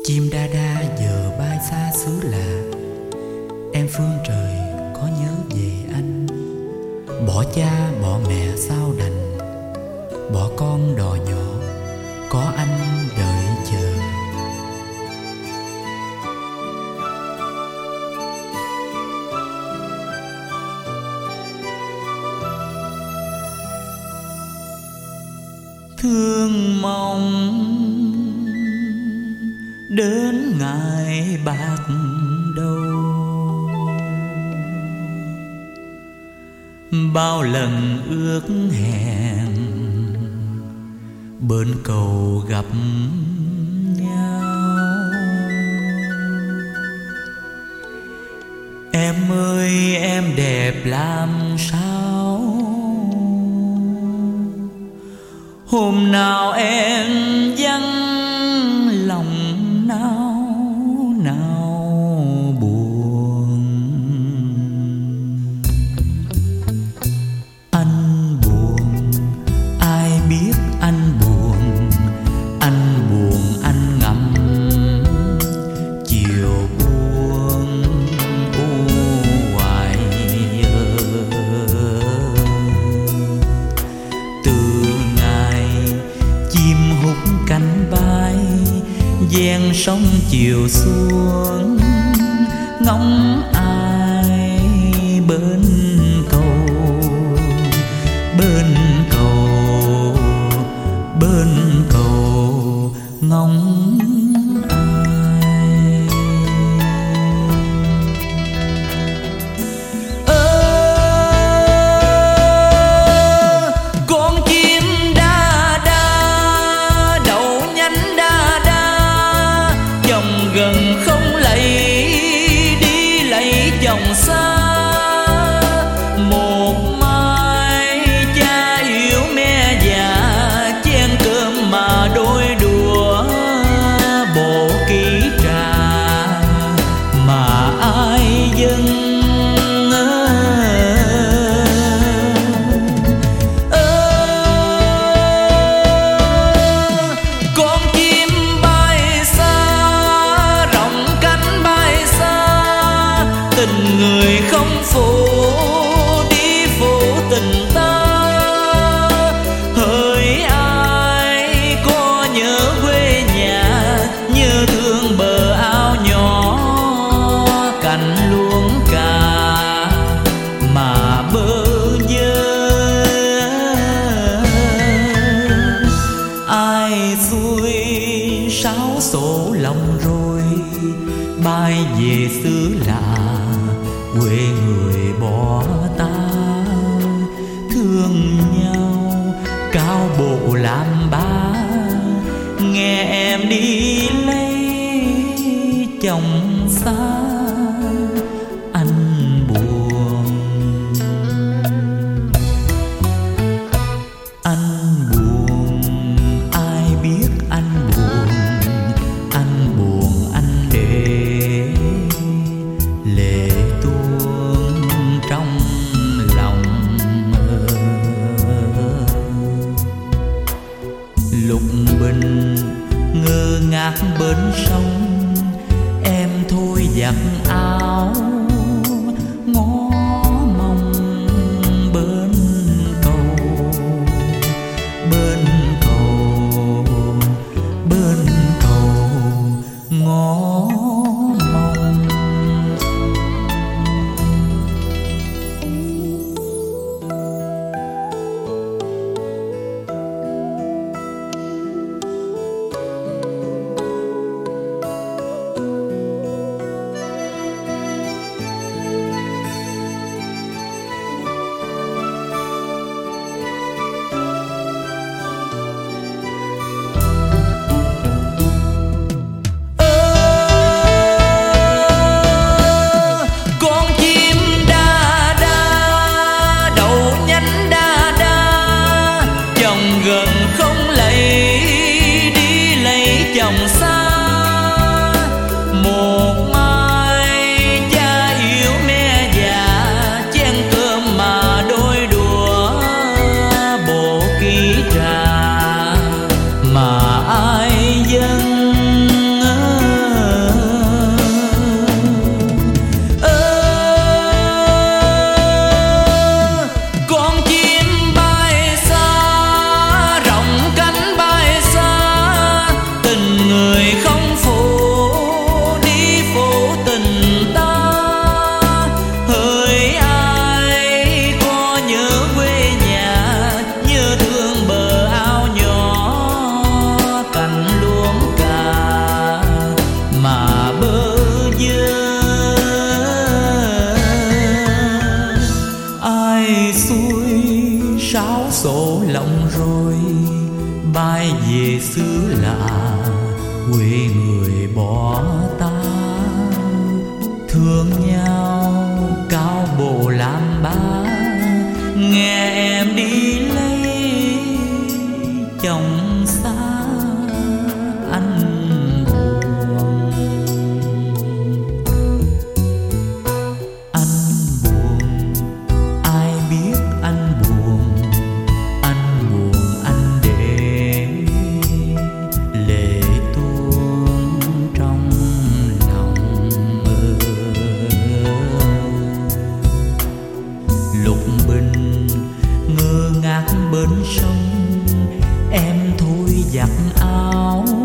Chim đa đa giờ bay xa xứ lạ, em phương trời có nhớ về anh. Bỏ cha bỏ mẹ sao đành, bỏ con đò nhỏ có anh đợi chờ. Thương mong đến ngày bạc đầu, bao lần ước hẹn bên cầu gặp nhau. Em ơi em đẹp làm sao, hôm nào em vắng lòng nao nao buồn. Anh buồn, ai biết anh buồn, anh buồn anh ngậm chiều buồn u hoài. Từ ngày chim hút cánh bay ven sông chiều xuống, ngóng ai bên cầu, bên cầu, bên cầu ngóng ai. Con chim đa đa đậu nhánh đa đa, chồng gần không lạy đi lạy chồng xa. Một mai cha yêu mẹ già, chén cơm mà đôi đũa, bộ kỹ trà mà ai dâng. Con chim bay xa, rộng cánh bay xa, tình người không phụ đi phụ tình ta. Hỡi ai có nhớ quê nhà, nhớ thương bờ ao nhỏ, cành luống cà mà bơ vơ. Ai xuôi sáo sổ lòng rồi, bay về xứ lạ quê người bỏ ta. Thương nhau cao bộ làm ba, nghe em đi lấy chồng xa. Anh buồn, anh buồn, ai biết anh buồn, anh buồn anh để lệ tuôn trong lòng. Lục bình ngơ ngác bên sông, em thôi giặt áo ngó mong bên cầu, bên cầu, bên cầu ngó mong. bay về xứ lạ, quê người bỏ ta. Thương nhau cao bộ làm ba, nghe em đi lấy chồng xa anh buồn. Anh buồn, ai biết anh buồn. Anh buồn anh để lệ tuôn trong lòng. Lục bình ngơ ngác bên sông, em thôi giặt áo